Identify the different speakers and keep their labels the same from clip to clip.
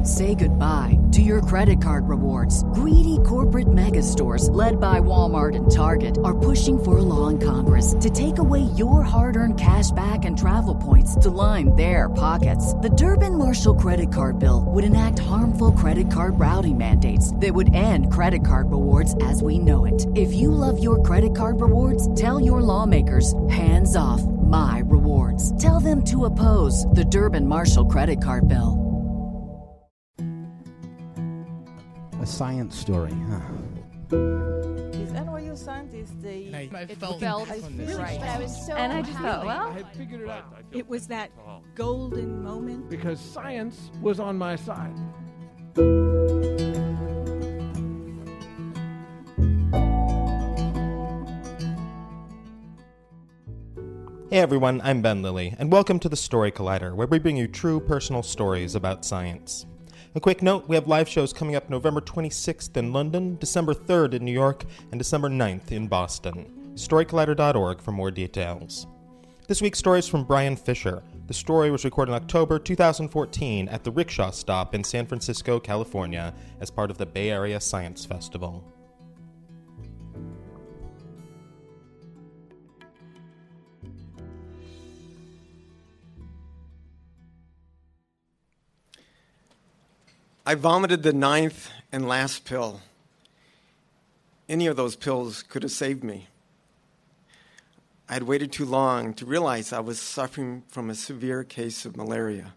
Speaker 1: Say goodbye to your credit card rewards. Greedy corporate mega stores, led by Walmart and Target, are pushing for a law in Congress to take away your hard-earned cash back and travel points to line their pockets. The Durbin-Marshall credit card bill would enact harmful credit card routing mandates that would end credit card rewards as we know it. If you love your credit card rewards, tell your lawmakers, hands off my rewards. Tell them to oppose the Durbin-Marshall credit card bill.
Speaker 2: A science story, huh?
Speaker 3: These NYU scientists,
Speaker 4: I
Speaker 3: felt
Speaker 4: right.
Speaker 3: But I was so
Speaker 4: and I just thought, well,
Speaker 5: I had figured it out.
Speaker 3: it was that golden moment.
Speaker 5: Because science was on my side.
Speaker 6: Hey everyone, I'm Ben Lilly, and welcome to the Story Collider, where we bring you true personal stories about science. A quick note, we have live shows coming up November 26th in London, December 3rd in New York, and December 9th in Boston. StoryCollider.org for more details. This week's story is from Brian Fisher. The story was recorded in October 2014 at the Rickshaw Stop in San Francisco, California, as part of the Bay Area Science Festival.
Speaker 7: I vomited the 9th and last pill. Any of those pills could have saved me. I had waited too long to realize I was suffering from a severe case of malaria.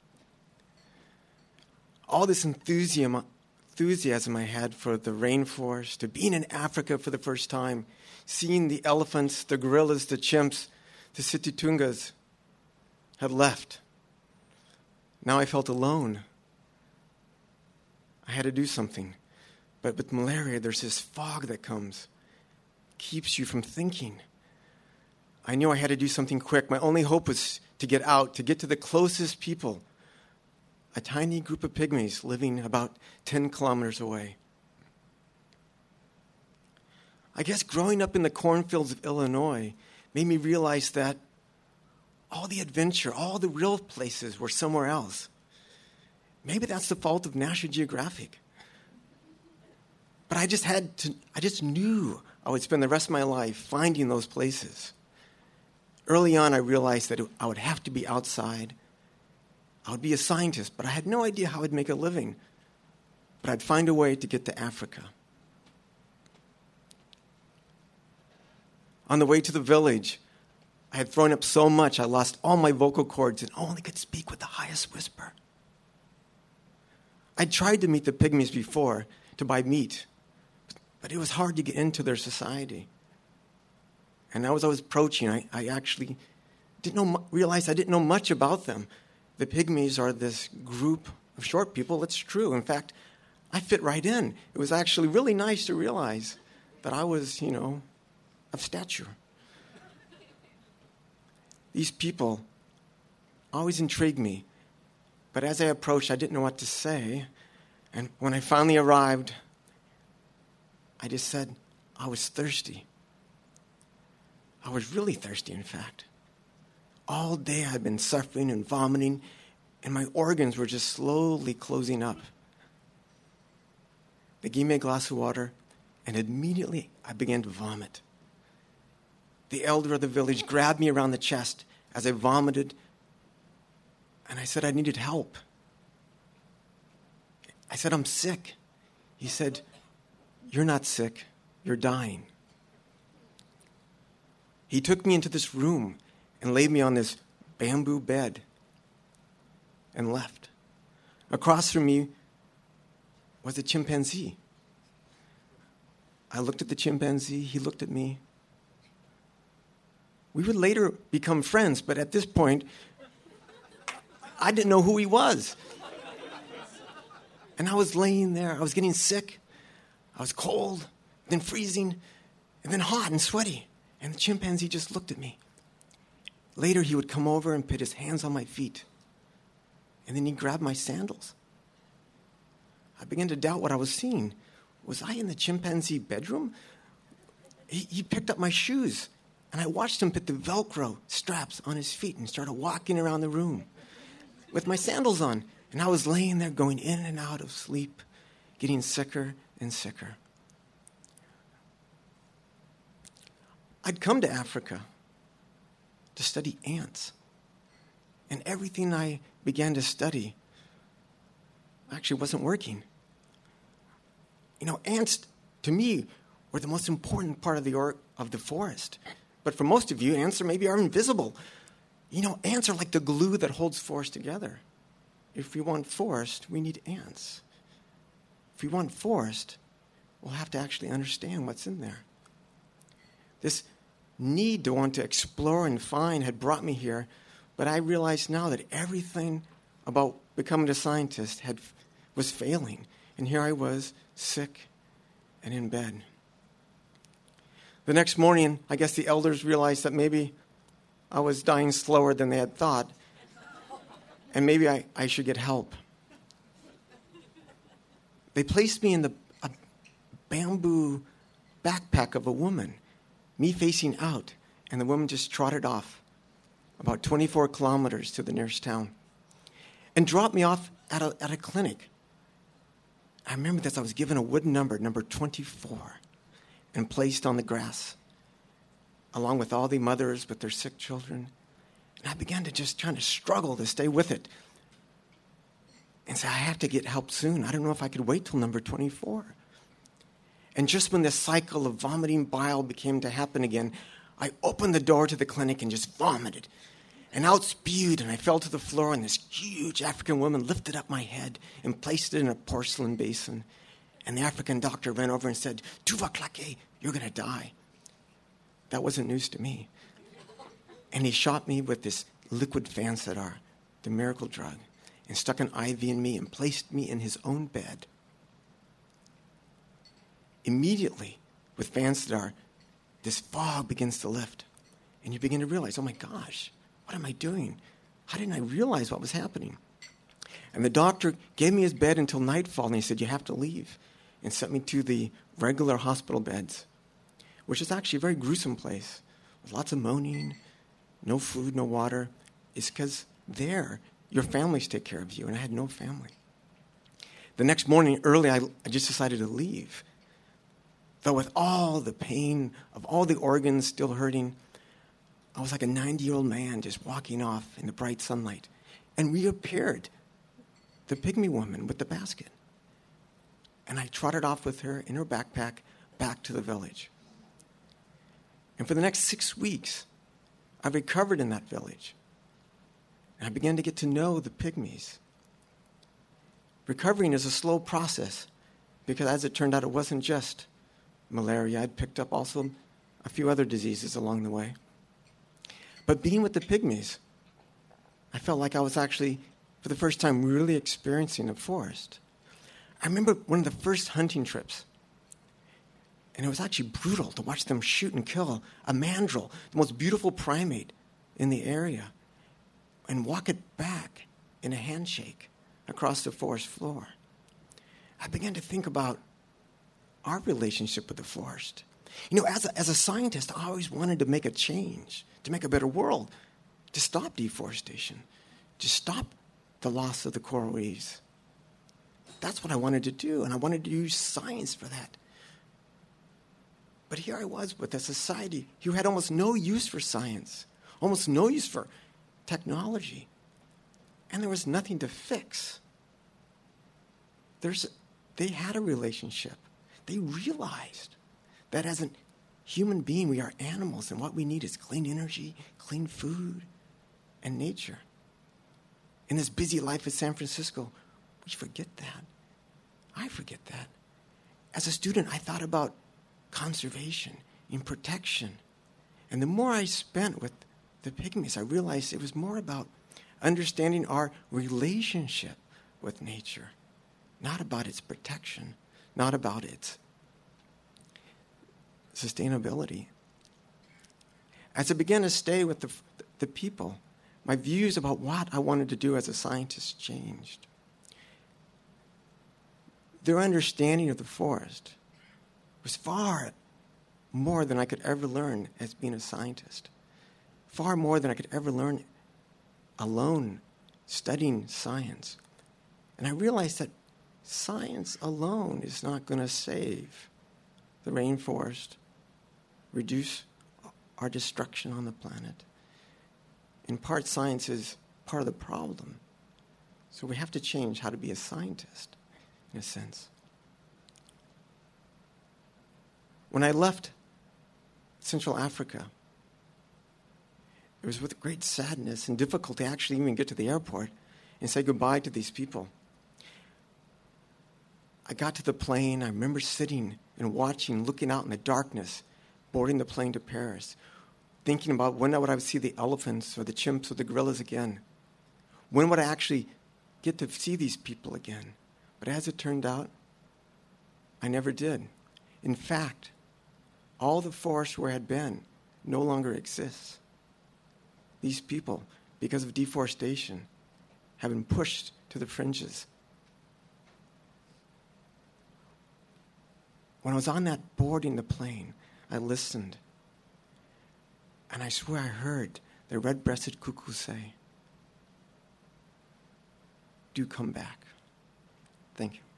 Speaker 7: All this enthusiasm I had for the rainforest, to being in Africa for the first time, seeing the elephants, the gorillas, the chimps, the Situtungas, had left. Now I felt alone. I had to do something. But with malaria, there's this fog that comes, keeps you from thinking. I knew I had to do something quick. My only hope was to get out, to get to the closest people, a tiny group of pygmies living about 10 kilometers away. I guess growing up in the cornfields of Illinois made me realize that all the adventure, all the real places were somewhere else. Maybe that's the fault of National Geographic. But I just knew I would spend the rest of my life finding those places. Early on, I realized that I would have to be outside. I would be a scientist, but I had no idea how I'd make a living. But I'd find a way to get to Africa. On the way to the village, I had thrown up so much I lost all my vocal cords and only could speak with the highest whisper. I tried to meet the pygmies before to buy meat, but it was hard to get into their society. And as I was approaching, I actually realized I didn't know much about them. The pygmies are this group of short people. It's true. In fact, I fit right in. It was actually really nice to realize that I was, of stature. These people always intrigued me. But as I approached, I didn't know what to say. And when I finally arrived, I just said, I was thirsty. I was really thirsty, in fact. All day I'd been suffering and vomiting, and my organs were just slowly closing up. They gave me a glass of water, and immediately I began to vomit. The elder of the village grabbed me around the chest as I vomited, and I said I needed help. I said, I'm sick. He said, you're not sick, you're dying. He took me into this room and laid me on this bamboo bed and left. Across from me was a chimpanzee. I looked at the chimpanzee, he looked at me. We would later become friends, but at this point, I didn't know who he was. And I was laying there. I was getting sick. I was cold, then freezing, and then hot and sweaty. And the chimpanzee just looked at me. Later, he would come over and put his hands on my feet. And then he'd grab my sandals. I began to doubt what I was seeing. Was I in the chimpanzee bedroom? He picked up my shoes, and I watched him put the Velcro straps on his feet and started walking around the room with my sandals on. And I was laying there going in and out of sleep, getting sicker and sicker. I'd come to Africa to study ants. And everything I began to study actually wasn't working. Ants, to me, were the most important part of the forest. But for most of you, ants are invisible. Ants are like the glue that holds forest together. If we want forest, we need ants. If we want forest, we'll have to actually understand what's in there. This need to want to explore and find had brought me here, but I realize now that everything about becoming a scientist was failing. And here I was, sick and in bed. The next morning, I guess the elders realized that maybe I was dying slower than they had thought, and maybe I should get help. They placed me in a bamboo backpack of a woman, me facing out, and the woman just trotted off about 24 kilometers to the nearest town and dropped me off at a clinic. I remember this. I was given a wooden number 24, and placed on the grass, along with all the mothers with their sick children. And I began to just try to struggle to stay with it and say, I have to get help soon. I don't know if I could wait till number 24. And just when this cycle of vomiting bile began to happen again, I opened the door to the clinic and just vomited. And out spewed, and I fell to the floor, and this huge African woman lifted up my head and placed it in a porcelain basin. And the African doctor ran over and said, "Tu vas claquer, you're going to die." That wasn't news to me. And he shot me with this liquid Fansidar, the miracle drug, and stuck an IV in me and placed me in his own bed. Immediately, with Fansidar, this fog begins to lift. And you begin to realize, oh my gosh, what am I doing? How didn't I realize what was happening? And the doctor gave me his bed until nightfall, and he said, you have to leave, and sent me to the regular hospital beds, which is actually a very gruesome place, with lots of moaning, no food, no water. It's because there, your families take care of you, and I had no family. The next morning, early, I just decided to leave. Though with all the pain of all the organs still hurting, I was like a 90-year-old man just walking off in the bright sunlight, and reappeared the pygmy woman with the basket. And I trotted off with her in her backpack back to the village. And for the next 6 weeks, I recovered in that village. And I began to get to know the pygmies. Recovering is a slow process because, as it turned out, it wasn't just malaria. I'd picked up also a few other diseases along the way. But being with the pygmies, I felt like I was actually, for the first time, really experiencing a forest. I remember one of the first hunting trips, and it was actually brutal to watch them shoot and kill a mandrill, the most beautiful primate in the area, and walk it back in a handshake across the forest floor. I began to think about our relationship with the forest. You know, as a scientist, I always wanted to make a change, to make a better world, to stop deforestation, to stop the loss of the coral reefs. That's what I wanted to do, and I wanted to use science for that. But here I was with a society who had almost no use for science, almost no use for technology, and there was nothing to fix. They had a relationship. They realized that as a human being, we are animals, and what we need is clean energy, clean food, and nature. In this busy life of San Francisco, we forget that. I forget that. As a student, I thought about conservation and protection. And the more I spent with the pygmies, I realized it was more about understanding our relationship with nature, not about its protection, not about its sustainability. As I began to stay with the people, my views about what I wanted to do as a scientist changed. Their understanding of the forest was far more than I could ever learn as being a scientist, far more than I could ever learn alone studying science. And I realized that science alone is not going to save the rainforest, reduce our destruction on the planet. In part, science is part of the problem. So we have to change how to be a scientist, in a sense. When I left Central Africa, it was with great sadness and difficulty to actually even get to the airport and say goodbye to these people. I got to the plane. I remember sitting and watching, looking out in the darkness, boarding the plane to Paris, thinking about when would I see the elephants or the chimps or the gorillas again. When would I actually get to see these people again? But as it turned out, I never did. In fact, all the forest where I had been no longer exists. These people, because of deforestation, have been pushed to the fringes. When I was on that boarding the plane, I listened. And I swear I heard the red-breasted cuckoo say, "Do come back." Thank you.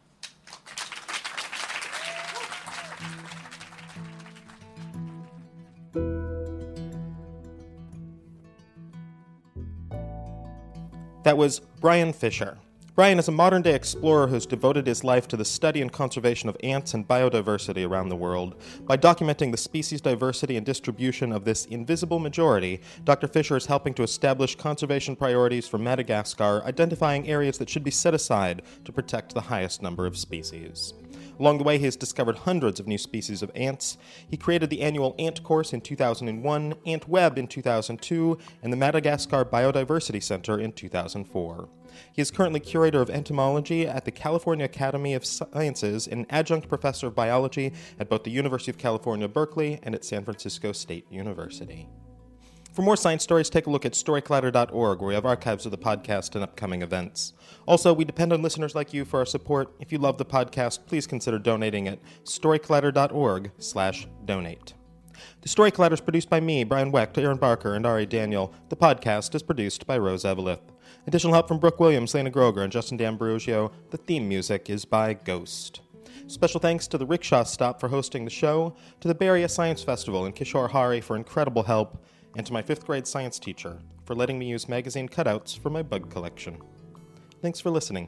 Speaker 6: That was Brian Fisher. Brian is a modern-day explorer who's devoted his life to the study and conservation of ants and biodiversity around the world. By documenting the species diversity and distribution of this invisible majority, Dr. Fisher is helping to establish conservation priorities for Madagascar, identifying areas that should be set aside to protect the highest number of species. Along the way, he has discovered hundreds of new species of ants. He created the annual Ant Course in 2001, Ant Web in 2002, and the Madagascar Biodiversity Center in 2004. He is currently curator of entomology at the California Academy of Sciences and adjunct professor of biology at both the University of California, Berkeley, and at San Francisco State University. For more science stories, take a look at storycollider.org, where we have archives of the podcast and upcoming events. Also, we depend on listeners like you for our support. If you love the podcast, please consider donating at storycollider.org/donate. The Story Collider is produced by me, Brian Wecht, Aaron Barker, and Ari Daniel. The podcast is produced by Rose Eveleth. Additional help from Brooke Williams, Lena Groger, and Justin D'Ambrosio. The theme music is by Ghost. Special thanks to the Rickshaw Stop for hosting the show, to the Bay Area Science Festival and Kishore Hari for incredible help, and to my 5th grade science teacher for letting me use magazine cutouts for my bug collection. Thanks for listening.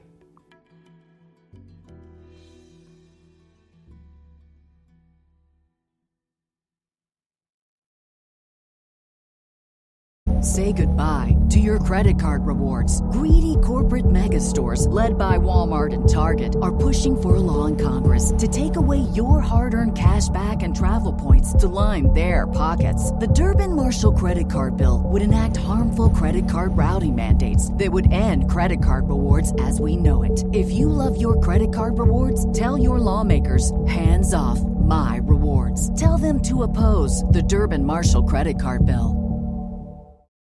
Speaker 1: Say goodbye to your credit card rewards. Greedy corporate mega stores, led by Walmart and Target, are pushing for a law in Congress to take away your hard-earned cash back and travel points to line their pockets. The Durbin-Marshall credit card bill would enact harmful credit card routing mandates that would end credit card rewards as we know it. If you love your credit card rewards, tell your lawmakers, hands off my rewards. Tell them to oppose the Durbin-Marshall credit card bill.